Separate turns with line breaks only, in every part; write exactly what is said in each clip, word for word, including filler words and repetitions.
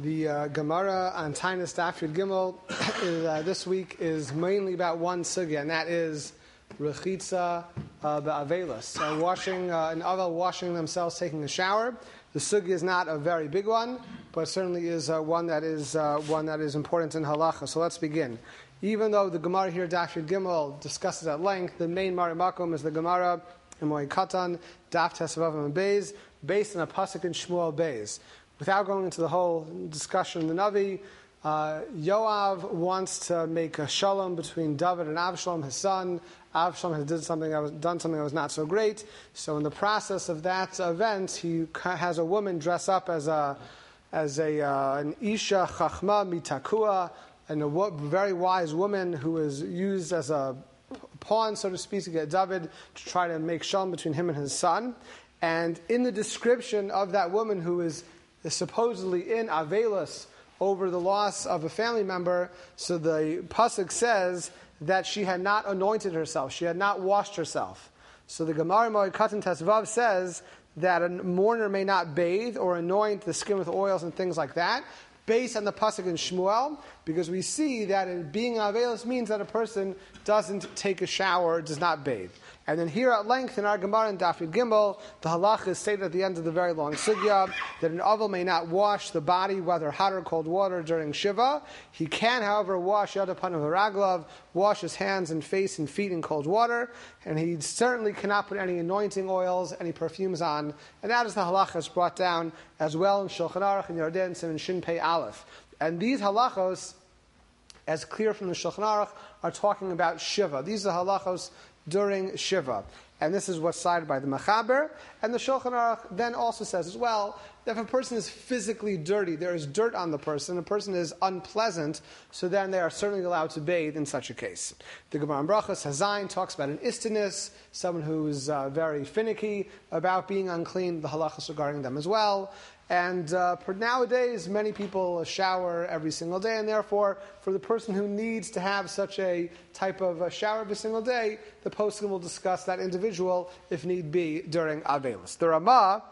The uh, Gemara on Taanis Daf Yud Gimel is, uh, this week is mainly about one sugya, and that is rechitza uh, be'avelos. So washing uh, an avel, washing themselves, taking a shower. The sugya is not a very big one, but certainly is uh, one that is uh, one that is important in halacha. So let's begin. Even though the Gemara here, Daf Yud Gimel, discusses at length, the main Mari Makom is the Gemara in Moed Katan, Daf Tesvav and Beis, based on a pasuk in Shmuel Beis. Without going into the whole discussion of the Navi, uh, Yoav wants to make a shalom between David and Avshalom, his son. Avshalom has did something that was, done something that was not so great. So in the process of that event, he has a woman dress up as a as a uh, an Isha Chachma Mitakua, and a wo- very wise woman who is used as a pawn, so to speak, to get David to try to make shalom between him and his son. And in the description of that woman who is is supposedly in Avelis over the loss of a family member, so the pasuk says that she had not anointed herself, she had not washed herself. So the Gemara Moed Katan Tesvav says that a mourner may not bathe or anoint the skin with oils and things like that, based on the pasuk in Shmuel, because we see that in being Avelis means that a person doesn't take a shower, does not bathe. And then here at length in our Gemara in Daf Yud Gimel, the halach is stated at the end of the very long sugya that an avel may not wash the body, whether hot or cold water, during Shiva. He can, however, wash Yad Apanav V'Raglav, wash his hands and face and feet in cold water, and he certainly cannot put any anointing oils, any perfumes on. And that is the halach that's brought down as well in Shulchan Aruch and Yarden and Shin Pei Aleph. And these halachos, as clear from the Shulchan Aruch, are talking about Shiva. These are halachos during Shiva. And this is what's cited by the Mechaber. And the Shulchan Aruch then also says as well, that if a person is physically dirty, there is dirt on the person, a person is unpleasant, so then they are certainly allowed to bathe in such a case. The Gemara in Brachos Hazayin talks about an istinus, someone who is uh, very finicky about being unclean, the halachas regarding them as well. And uh, for nowadays, many people shower every single day, and therefore, for the person who needs to have such a type of a shower every single day, the poskim will discuss that individual, if need be, during Avelis. The Ramah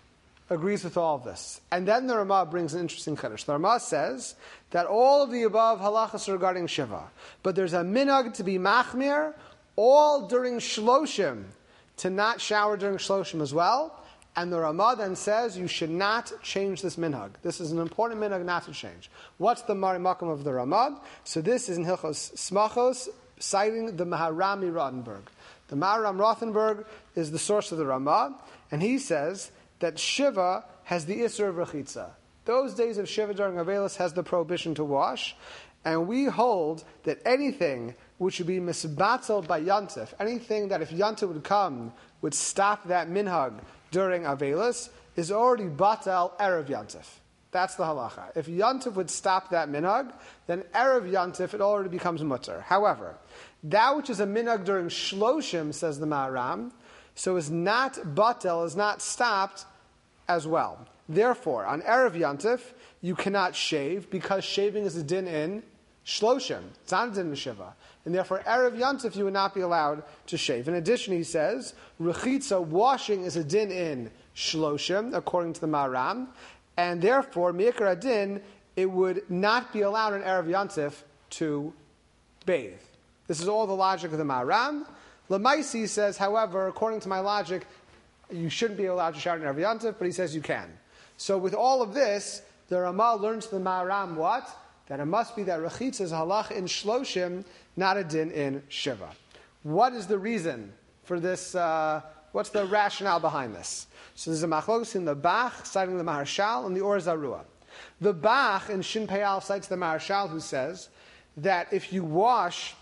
agrees with all of this. And then the Ramah brings an interesting chiddush. The Ramah says that all of the above halachas are regarding Shiva, but there's a minhag to be machmir, all during Shloshim, to not shower during Shloshim as well. And the Ramah then says you should not change this minhag. This is an important minhag not to change. What's the Mari Makom of the Ramah? So this is in Hilchos Smachos, citing the Maharami Rothenberg. The Maharam Rothenberg is the source of the Ramah, and he says that Shiva has the Isser of Rechitza. Those days of Shiva during Avelis has the prohibition to wash, and we hold that anything which would be misbatzel by Yantif, anything that if Yantif would come, would stop that minhag during Avelis, is already batal Erev Yantif. That's the halacha. If Yantif would stop that minhag, then Erev Yantif, it already becomes mutter. However, that which is a minhag during Shloshim, says the Maharam, so is not batal, is not stopped as well. Therefore, on Erev Yantif, you cannot shave, because shaving is a din in Shloshim. It's not a din in Shiva. And therefore, Erev Yantif, you would not be allowed to shave. In addition, he says, Rechitza, washing is a din in Shloshim, according to the Maharam, and therefore, Me'ikar Adin, it would not be allowed in Erev Yantif to bathe. This is all the logic of the Maharam. Lamaisi says, however, according to my logic, you shouldn't be allowed to shower in Erev Yantif, but he says you can. So with all of this, the Ramah learns from the Maharam what? That it must be that Rechitza is halach in Shloshim, not a din in Shiva. What is the reason for this? Uh, what's the rationale behind this? So there's a machlokes in the Bach, citing the Maharshal, and the Or Zarua. The Bach in Shin Pei Aleph cites the Maharshal, who says that if you wash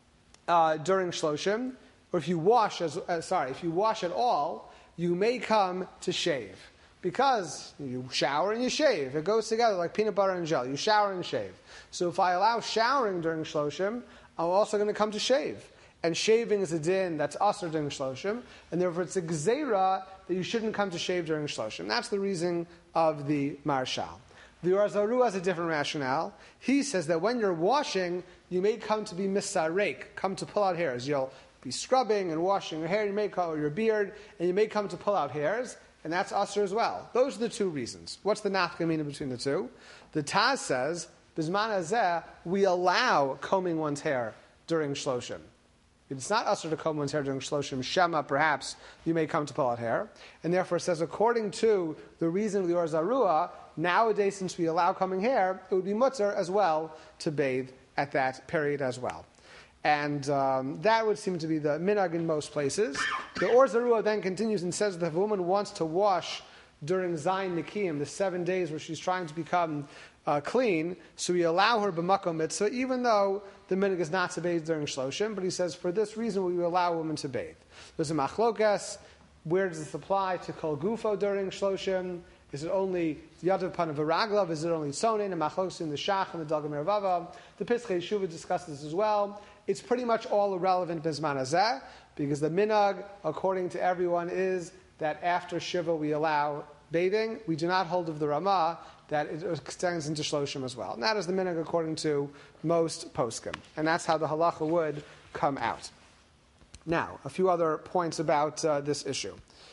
uh, during Shloshim, or if you wash, as uh, sorry, if you wash at all, you may come to shave. Because you shower and you shave. It goes together like peanut butter and jelly. You shower and shave. So if I allow showering during Shloshim, I'm also going to come to shave. And shaving is a din that's usher during Shloshim, and therefore it's a gzeira that you shouldn't come to shave during Shloshim. That's the reason of the Marshal. The Or Zarua has a different rationale. He says that when you're washing, you may come to be misarek, come to pull out hairs. You'll be scrubbing and washing your hair, you may come, or your beard, and you may come to pull out hairs. and that's usher as well. Those are the two reasons. What's the nafkamina between the two? The Taz says, Bizman hazeh, we allow combing one's hair during shloshim. It's not usher to comb one's hair during shloshim. Shema, perhaps, you may come to pull out hair. And therefore it says, according to the reason of the Or Zarua, nowadays, since we allow combing hair, it would be mutter as well to bathe at that period as well. And um, that would seem to be the minhag in most places. The Or Zarua then continues and says that if a woman wants to wash during Zayin Nikiyim, the seven days where she's trying to become uh, clean, so we allow her b'makom mitzvah, even though the minhag is not to bathe during shloshim. But he says, for this reason, we allow women to bathe. There's a machlokas. Where does this apply to kol gufo during shloshim? Is it only yadav panav v'raglav? Is it only tzonin and machlokas in the shach and the dalgam mervava? The Pischei Yeshuva discusses this as well. It's pretty much all irrelevant bizman hazeh, because the minhag, according to everyone, is that after Shiva we allow bathing. We do not hold of the Ramah that it extends into Shloshim as well. And that is the minhag according to most poskim. And that's how the halacha would come out. Now, a few other points about uh, this issue.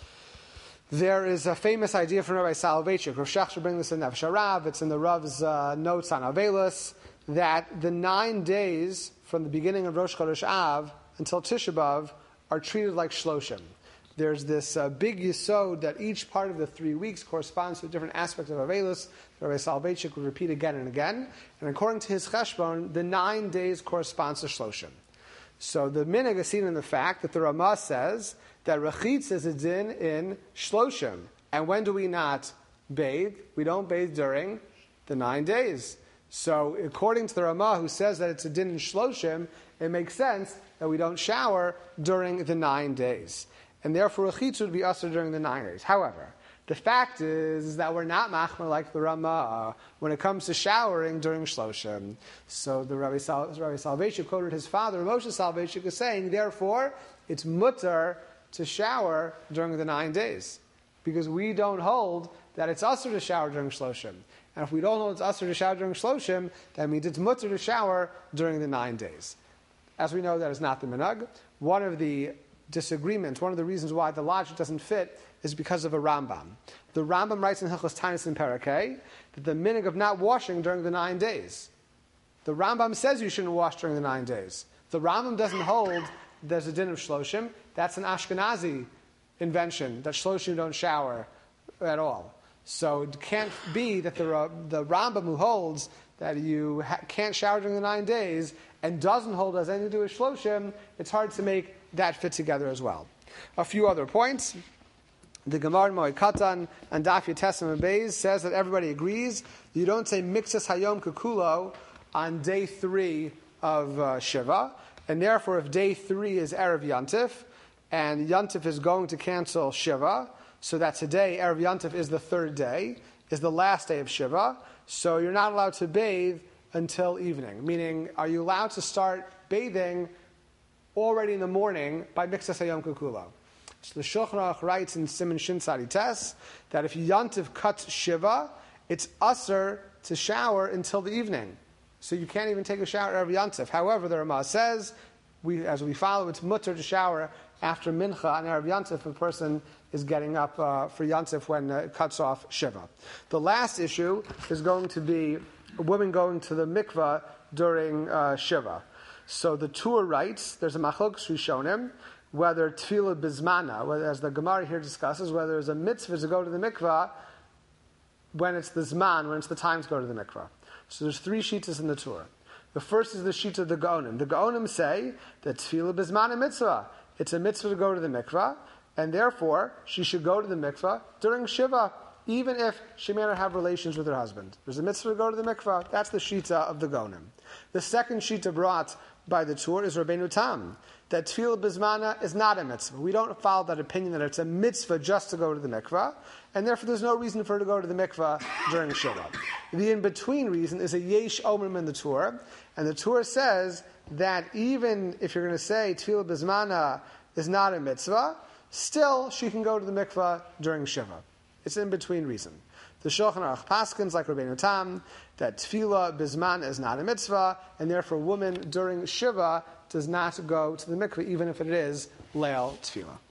There is a famous idea from Rabbi Soloveitchik. Rav Shach should bring this in Nefesh HaRav. It's in the Rav's uh, notes on Avelis, that the nine days from the beginning of Rosh Chodesh Av until Tisha B'Av are treated like Shloshim. There's this uh, big yesod that each part of the three weeks corresponds to a different aspect of Avelis. Rabbi Soloveitchik would repeat again and again. And according to his cheshbon, the nine days corresponds to Shloshim. So the minhag is seen in the fact that the Ramah says that Rechitz is a din in Shloshim. And when do we not bathe? We don't bathe during the nine days. So according to the Ramah, who says that it's a din in Shloshim, it makes sense that we don't shower during the nine days. And therefore, Rechitz would be usher during the nine days. However, the fact is that we're not machmer like the Ramah when it comes to showering during Shloshim. So the Rabbi, Sal- Rabbi Soloveitchik quoted his father, Moshe Soloveitchik, is saying, therefore, it's mutter to shower during the nine days. Because we don't hold that it's usher to shower during Shloshim. And if we don't hold it's usher to shower during Shloshim, that means it's mutter to shower during the nine days. As we know, that is not the minhag. One of the disagreements, one of the reasons why the logic doesn't fit is because of a Rambam. The Rambam writes in Hilchos Tainus in Parakeh that the minhag of not washing during the nine days. The Rambam says you shouldn't wash during the nine days. The Rambam doesn't hold there's a din of Shloshim. That's an Ashkenazi invention, that Shloshim don't shower at all. So it can't be that the, the Rambam who holds that you ha- can't shower during the nine days and doesn't hold as anything to do with Shloshim, it's hard to make that fit together as well. A few other points. The Gemara in Moed Katan and Daf Yotesem and Beis says that everybody agrees you don't say Mixas Hayom Kekulo on day three of uh, Shiva, and therefore if day three is Erev Yantif, and Yantif is going to cancel Shiva, so that today, Erev Yantif is the third day, is the last day of Shiva, so you're not allowed to bathe until evening. Meaning, are you allowed to start bathing already in the morning by Mixas Hayom Kekulo? So the Shulchan Aruch writes in Siman Shin Tzadi Tes that if Yantiv cuts Shiva, it's usher to shower until the evening. So you can't even take a shower every Yantiv. However, the Ramah says, we, as we follow, it's mutter to shower after Mincha on Erev Yantiv if a person is getting up uh, for Yantiv when uh, it cuts off Shiva. The last issue is going to be a woman going to the mikvah during uh, Shiva. So the Tur writes, there's a machlokes rishonim, whether tefillah bizmana, whether, as the Gemara here discusses, whether there's a mitzvah to go to the mikvah when it's the zman, when it's the time to go to the mikvah. So there's three shitas in the Tur. The first is the shita of the Gaonim. The Gaonim say that tefillah bizmana mitzvah. It's a mitzvah to go to the mikvah, and therefore she should go to the mikvah during Shiva, even if she may not have relations with her husband. There's a mitzvah to go to the mikvah. That's the shita of the Gaonim. The second shita brought by the Tur is Rabbeinu Tam, that tefillah bizmana is not a mitzvah. We don't follow that opinion that it's a mitzvah just to go to the mikvah, and therefore there's no reason for her to go to the mikvah during Shiva. The in-between reason is a yesh omrim in the Tur, and the Tur says that even if you're going to say tefillah bizmana is not a mitzvah, still she can go to the mikvah during Shiva. It's an in-between reason. The Shulchan Aruch paskins, like Rabbeinu Tam, that tefillah bizman is not a mitzvah, and therefore a woman during Shiva does not go to the mikveh, even if it is leil tefillah.